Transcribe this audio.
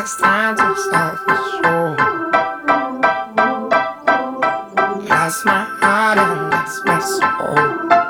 It's time to start the show. Lost my heart and lost my soul.